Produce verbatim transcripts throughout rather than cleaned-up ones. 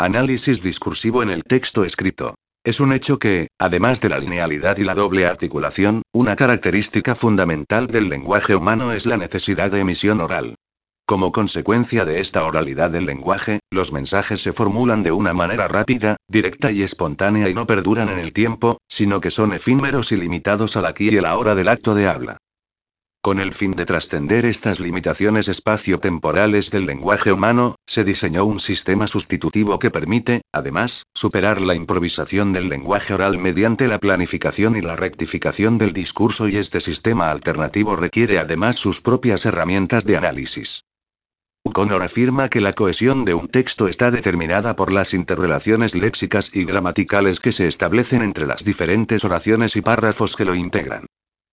Análisis discursivo en el texto escrito. Es un hecho que, además de la linealidad y la doble articulación, una característica fundamental del lenguaje humano es la necesidad de emisión oral. Como consecuencia de esta oralidad del lenguaje, los mensajes se formulan de una manera rápida, directa y espontánea y no perduran en el tiempo, sino que son efímeros y limitados al aquí y a la hora del acto de habla. Con el fin de trascender estas limitaciones espacio-temporales del lenguaje humano, se diseñó un sistema sustitutivo que permite, además, superar la improvisación del lenguaje oral mediante la planificación y la rectificación del discurso, y este sistema alternativo requiere además sus propias herramientas de análisis. O'Connor afirma que la cohesión de un texto está determinada por las interrelaciones léxicas y gramaticales que se establecen entre las diferentes oraciones y párrafos que lo integran.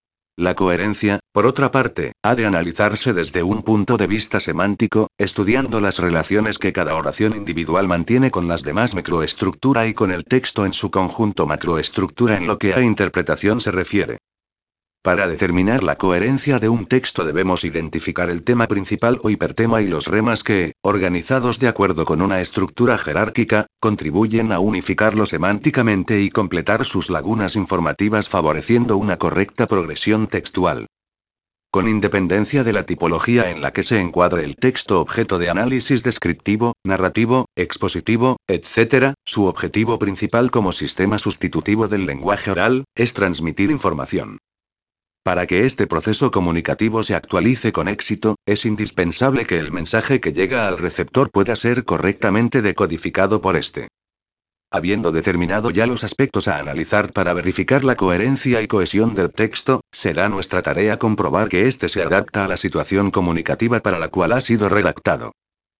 La coherencia, por otra parte, ha de analizarse desde un punto de vista semántico, estudiando las relaciones que cada oración individual mantiene con las demás microestructura y con el texto en su conjunto macroestructura en lo que a interpretación se refiere. Para determinar la coherencia de un texto debemos identificar el tema principal o hipertema y los remas que, organizados de acuerdo con una estructura jerárquica, contribuyen a unificarlo semánticamente y completar sus lagunas informativas favoreciendo una correcta progresión textual. Con independencia de la tipología en la que se encuadre el texto objeto de análisis descriptivo, narrativo, expositivo, etcétera, su objetivo principal como sistema sustitutivo del lenguaje oral, es transmitir información. Para que este proceso comunicativo se actualice con éxito, es indispensable que el mensaje que llega al receptor pueda ser correctamente decodificado por éste. Habiendo determinado ya los aspectos a analizar para verificar la coherencia y cohesión del texto, será nuestra tarea comprobar que éste se adapta a la situación comunicativa para la cual ha sido redactado.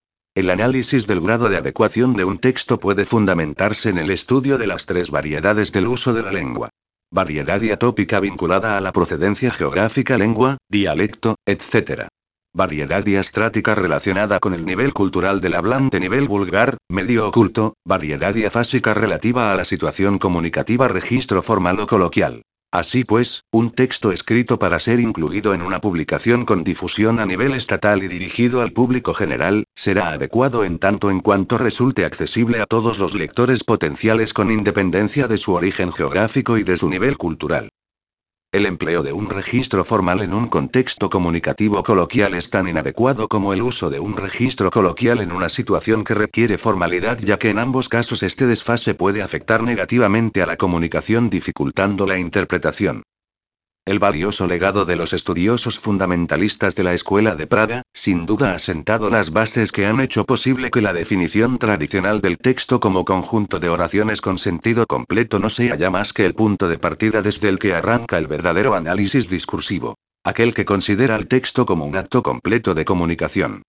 El análisis del grado de adecuación de un texto puede fundamentarse en el estudio de las tres variedades del uso de la lengua. Variedad diatópica vinculada a la procedencia geográfica, lengua, dialecto, etcétera. Variedad diastrática relacionada con el nivel cultural del hablante, nivel vulgar, medio oculto. Variedad diafásica relativa a la situación comunicativa, registro formal o coloquial. Así pues, un texto escrito para ser incluido en una publicación con difusión a nivel estatal y dirigido al público general, será adecuado en tanto en cuanto resulte accesible a todos los lectores potenciales con independencia de su origen geográfico y de su nivel cultural. El empleo de un registro formal en un contexto comunicativo coloquial es tan inadecuado como el uso de un registro coloquial en una situación que requiere formalidad, ya que en ambos casos este desfase puede afectar negativamente a la comunicación, dificultando la interpretación. El valioso legado de los estudiosos fundamentalistas de la Escuela de Praga, sin duda ha sentado las bases que han hecho posible que la definición tradicional del texto como conjunto de oraciones con sentido completo no sea ya más que el punto de partida desde el que arranca el verdadero análisis discursivo. Aquel que considera al texto como un acto completo de comunicación.